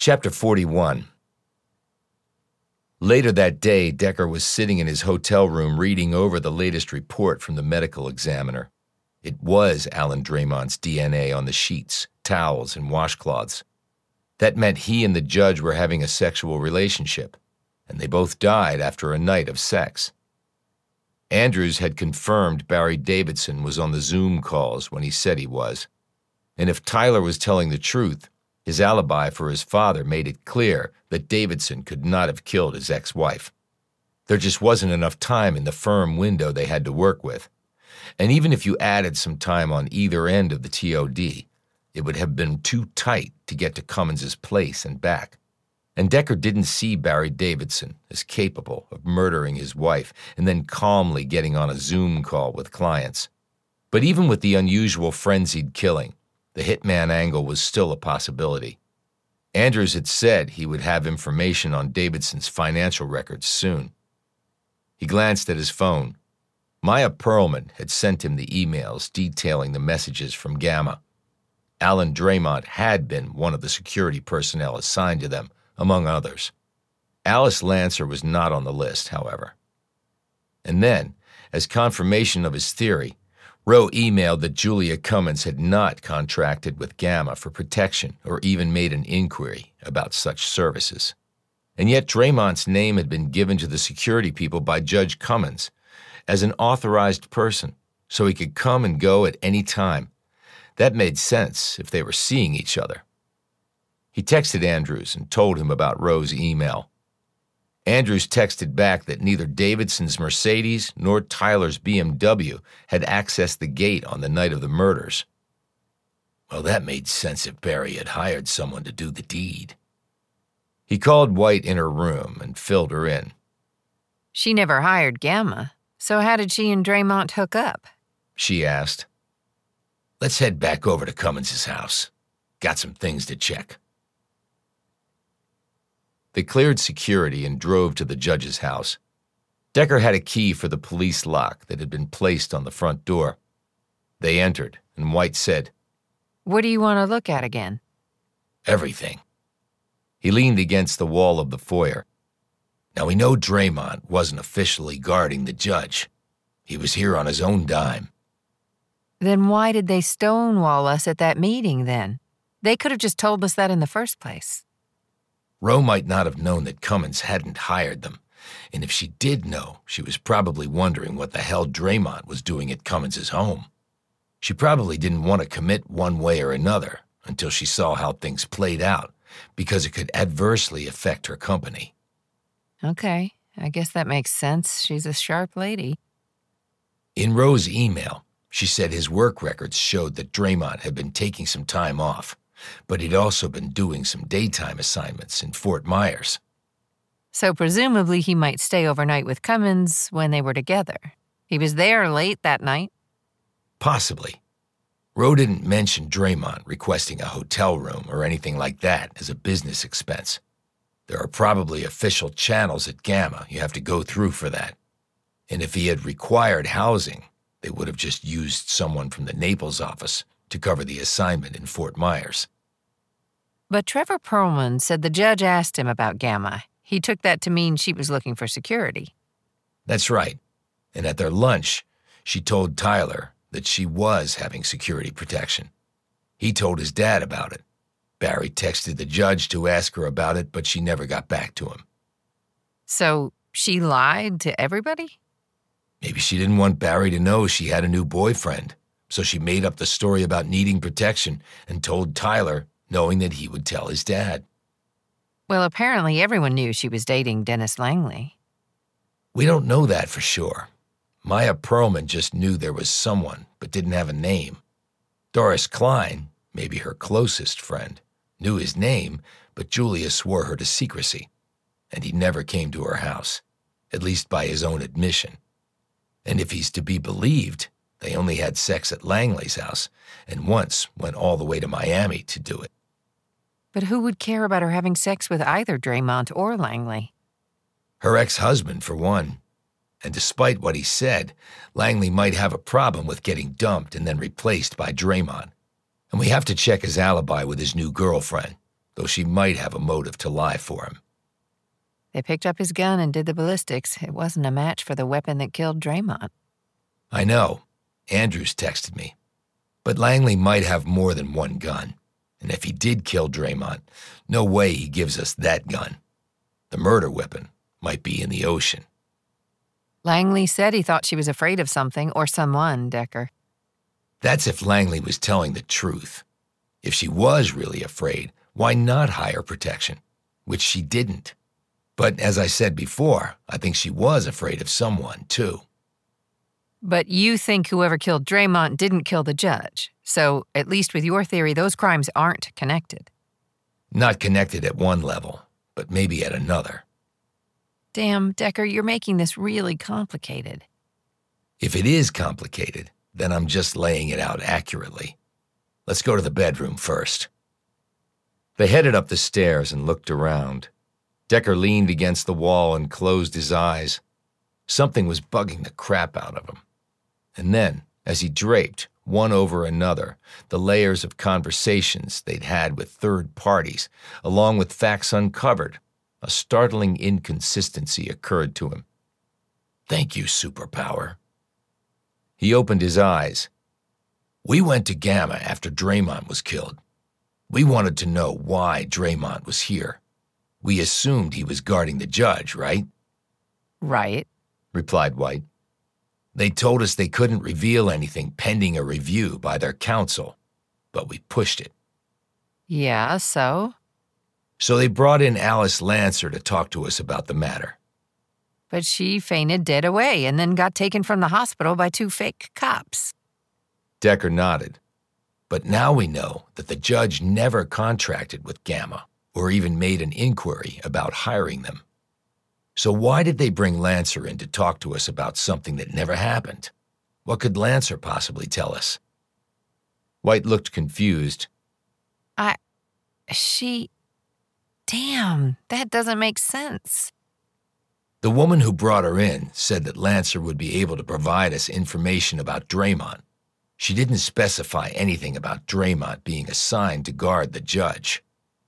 Chapter 41. Later that day, Decker was sitting in his hotel room reading over the latest report from the medical examiner. It was Alan Draymond's DNA on the sheets, towels, and washcloths. That meant he and the judge were having a sexual relationship, and they both died after a night of sex. Andrews had confirmed Barry Davidson was on the Zoom calls when he said he was, and if Tyler was telling the truth, his alibi for his father made it clear that Davidson could not have killed his ex-wife. There just wasn't enough time in the firm window they had to work with. And even if you added some time on either end of the TOD, it would have been too tight to get to Cummins' place and back. And Decker didn't see Barry Davidson as capable of murdering his wife and then calmly getting on a Zoom call with clients. But even with the unusual frenzied killing, the hitman angle was still a possibility. Andrews had said he would have information on Davidson's financial records soon. He glanced at his phone. Maya Perlman had sent him the emails detailing the messages from Gamma. Alan Draymond had been one of the security personnel assigned to them, among others. Alice Lancer was not on the list, however. And then, as confirmation of his theory, Rowe emailed that Julia Cummins had not contracted with Gamma for protection or even made an inquiry about such services. And yet Draymond's name had been given to the security people by Judge Cummins as an authorized person, so he could come and go at any time. That made sense if they were seeing each other. He texted Andrews and told him about Rowe's email. Andrews texted back that neither Davidson's Mercedes nor Tyler's BMW had accessed the gate on the night of the murders. Well, that made sense if Barry had hired someone to do the deed. He called White in her room and filled her in. She never hired Gamma, so how did she and Draymond hook up? She asked. Let's head back over to Cummins' house. Got some things to check. They cleared security and drove to the judge's house. Decker had a key for the police lock that had been placed on the front door. They entered, and White said, What do you want to look at again? Everything. He leaned against the wall of the foyer. Now we know Draymond wasn't officially guarding the judge. He was here on his own dime. Then why did they stonewall us at that meeting then? They could have just told us that in the first place. Rowe might not have known that Cummins hadn't hired them, and if she did know, she was probably wondering what the hell Draymond was doing at Cummins' home. She probably didn't want to commit one way or another until she saw how things played out, because it could adversely affect her company. Okay, I guess that makes sense. She's a sharp lady. In Rowe's email, she said his work records showed that Draymond had been taking some time off, but he'd also been doing some daytime assignments in Fort Myers. So presumably he might stay overnight with Cummins when they were together. He was there late that night. Possibly. Rowe didn't mention Draymond requesting a hotel room or anything like that as a business expense. There are probably official channels at Gamma you have to go through for that. And if he had required housing, they would have just used someone from the Naples office to cover the assignment in Fort Myers. But Trevor Perlman said the judge asked him about Gamma. He took that to mean she was looking for security. That's right. And at their lunch, she told Tyler that she was having security protection. He told his dad about it. Barry texted the judge to ask her about it, but she never got back to him. So she lied to everybody? Maybe she didn't want Barry to know she had a new boyfriend, so she made up the story about needing protection and told Tyler, knowing that he would tell his dad. Well, apparently everyone knew she was dating Dennis Langley. We don't know that for sure. Maya Perlman just knew there was someone, but didn't have a name. Doris Klein, maybe her closest friend, knew his name, but Julia swore her to secrecy, and he never came to her house, at least by his own admission. And if he's to be believed, they only had sex at Langley's house, and once went all the way to Miami to do it. But who would care about her having sex with either Draymond or Langley? Her ex-husband, for one. And despite what he said, Langley might have a problem with getting dumped and then replaced by Draymond. And we have to check his alibi with his new girlfriend. though she might have a motive to lie for him. They picked up his gun and did the ballistics. It wasn't a match for the weapon that killed Draymond. I know. Andrews texted me. But Langley might have more than one gun. And if he did kill Draymond, no way he gives us that gun. The murder weapon might be in the ocean. Langley said he thought she was afraid of something or someone, Decker. That's if Langley was telling the truth. If she was really afraid, why not hire protection? Which she didn't. But as I said before, I think she was afraid of someone, too. But you think whoever killed Draymond didn't kill the judge. So, at least with your theory, those crimes aren't connected. Not connected at one level, but maybe at another. Damn, Decker, you're making this really complicated. If it is complicated, then I'm just laying it out accurately. Let's go to the bedroom first. They headed up the stairs and looked around. Decker leaned against the wall and closed his eyes. Something was bugging the crap out of him. And then, as he draped, one over another, the layers of conversations they'd had with third parties, along with facts uncovered, a startling inconsistency occurred to him. Thank you, Superpower. He opened his eyes. We went to Gamma after Draymond was killed. We wanted to know why Draymond was here. We assumed he was guarding the judge, right? Right, replied White. They told us they couldn't reveal anything pending a review by their counsel, but we pushed it. Yeah, so? So they brought in Alice Lancer to talk to us about the matter. But she fainted dead away and then got taken from the hospital by 2 fake cops. Decker nodded. But now we know that the judge never contracted with Gamma or even made an inquiry about hiring them. So why did they bring Lancer in to talk to us about something that never happened? What could Lancer possibly tell us? White looked confused. Damn, that doesn't make sense. The woman who brought her in said that Lancer would be able to provide us information about Draymond. She didn't specify anything about Draymond being assigned to guard the judge.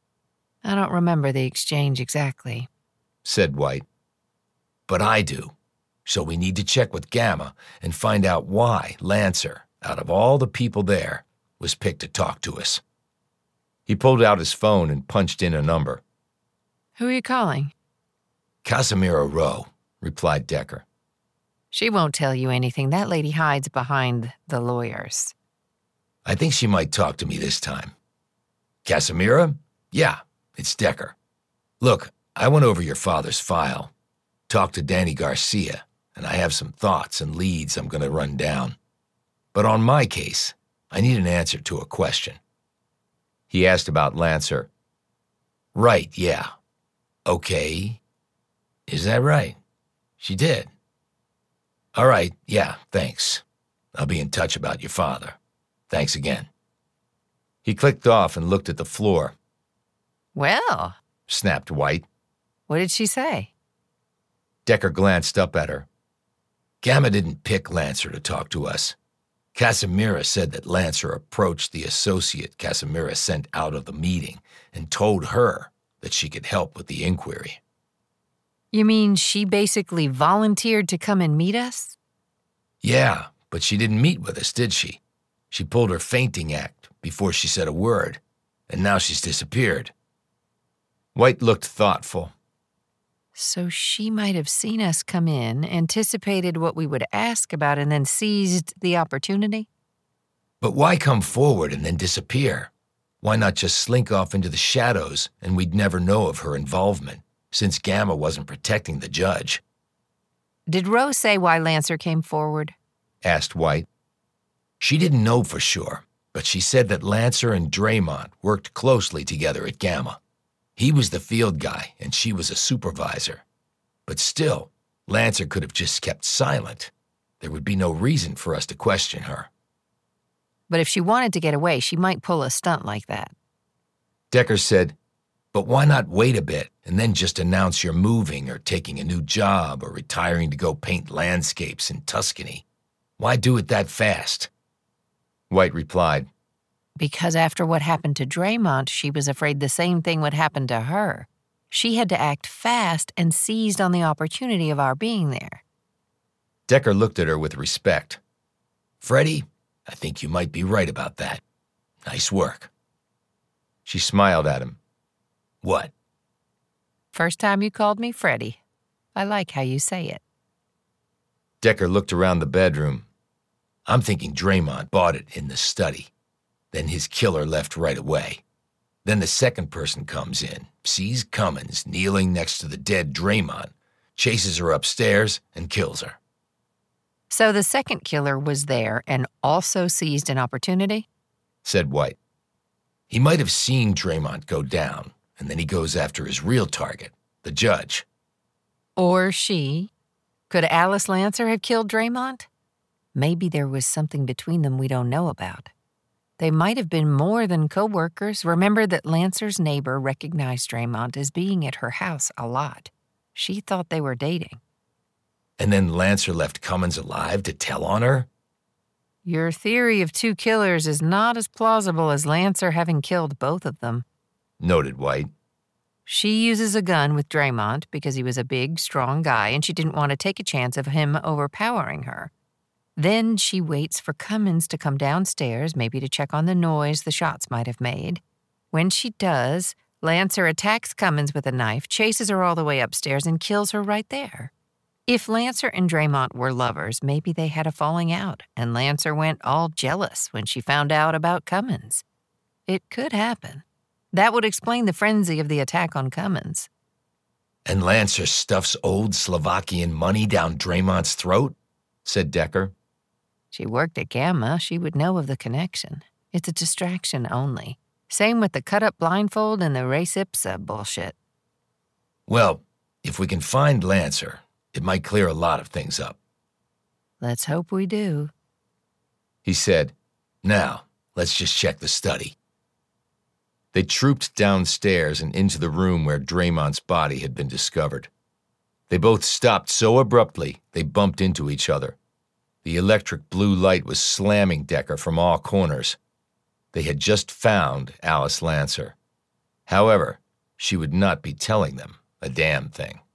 I don't remember the exchange exactly, said White. But I do. So we need to check with Gamma and find out why Lancer, out of all the people there, was picked to talk to us. He pulled out his phone and punched in a number. Who are you calling? Casimira Rowe, replied Decker. She won't tell you anything. That lady hides behind the lawyers. I think she might talk to me this time. Casimira? Yeah, it's Decker. Look, I went over your father's file, talked to Danny Garcia, and I have some thoughts and leads I'm going to run down. But on my case, I need an answer to a question. He asked about Lancer. Right, yeah. Okay. Is that right? She did. All right, yeah, thanks. I'll be in touch about your father. Thanks again. He clicked off and looked at the floor. Well, snapped White. What did she say? Decker glanced up at her. Gamma didn't pick Lancer to talk to us. Casimira said that Lancer approached the associate Casimira sent out of the meeting and told her that she could help with the inquiry. You mean she basically volunteered to come and meet us? Yeah, but she didn't meet with us, did she? She pulled her fainting act before she said a word, and now she's disappeared. White looked thoughtful. So she might have seen us come in, anticipated what we would ask about, and then seized the opportunity? But why come forward and then disappear? Why not just slink off into the shadows and we'd never know of her involvement, since Gamma wasn't protecting the judge? Did Rowe say why Lancer came forward? Asked White. She didn't know for sure, but she said that Lancer and Draymond worked closely together at Gamma. He was the field guy, and she was a supervisor. But still, Lancer could have just kept silent. There would be no reason for us to question her. But if she wanted to get away, she might pull a stunt like that. Decker said, but why not wait a bit and then just announce you're moving or taking a new job or retiring to go paint landscapes in Tuscany? Why do it that fast? White replied, Because after what happened to Draymont, she was afraid the same thing would happen to her. She had to act fast and seized on the opportunity of our being there. Decker looked at her with respect. Freddie, I think you might be right about that. Nice work. She smiled at him. What? First time you called me Freddie. I like how you say it. Decker looked around the bedroom. I'm thinking Draymont bought it in the study. Then his killer left right away. Then the second person comes in, sees Cummins kneeling next to the dead Draymont, chases her upstairs, and kills her. So the second killer was there and also seized an opportunity? Said White. He might have seen Draymont go down, and then he goes after his real target, the judge. Or she. Could Alice Lancer have killed Draymont? Maybe there was something between them we don't know about. They might have been more than co-workers. Remember that Lancer's neighbor recognized Draymont as being at her house a lot. She thought they were dating. And then Lancer left Cummins alive to tell on her? Your theory of two killers is not as plausible as Lancer having killed both of them. Noted White. She uses a gun with Draymont because he was a big, strong guy and she didn't want to take a chance of him overpowering her. Then she waits for Cummins to come downstairs, maybe to check on the noise the shots might have made. When she does, Lancer attacks Cummins with a knife, chases her all the way upstairs, and kills her right there. If Lancer and Draymont were lovers, maybe they had a falling out, and Lancer went all jealous when she found out about Cummins. It could happen. That would explain the frenzy of the attack on Cummins. And Lancer stuffs old Slovakian money down Draymont's throat? Said Decker. She worked at Gamma. She would know of the connection. It's a distraction only. Same with the cut-up blindfold and the res ipsa bullshit. Well, if we can find Lancer, it might clear a lot of things up. Let's hope we do. He said, Now, let's just check the study. They trooped downstairs and into the room where Draymont's body had been discovered. They both stopped so abruptly they bumped into each other. The electric blue light was slamming Decker from all corners. They had just found Alice Lancer. However, she would not be telling them a damn thing.